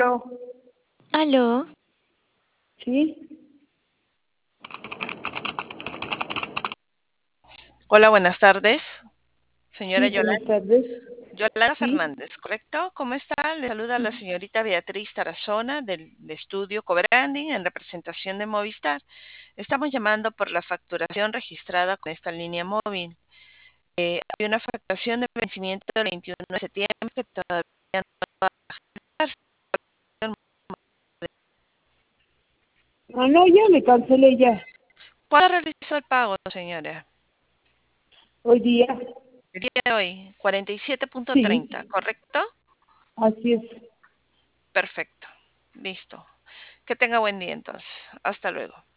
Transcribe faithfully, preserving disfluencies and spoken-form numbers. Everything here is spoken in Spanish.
¿Aló? Sí, Hola, buenas tardes. Señora sí, Yolanda, buenas tardes. Yolanda Sí, Fernández, ¿correcto? ¿Cómo está? Le saluda la señorita Beatriz Tarazona del estudio Cobranding en representación de Movistar. Estamos llamando por la facturación registrada con esta línea móvil. Hay una facturación de vencimiento del veintiuno de septiembre que todavía no va a agendarse. ah, no, ya me cancelé ya, ¿Cuándo realizó el pago, señora? hoy día. El día de hoy, cuarenta y siete punto treinta, Sí, ¿correcto? así es. Perfecto. Listo. Que tenga buen día entonces. Hasta luego.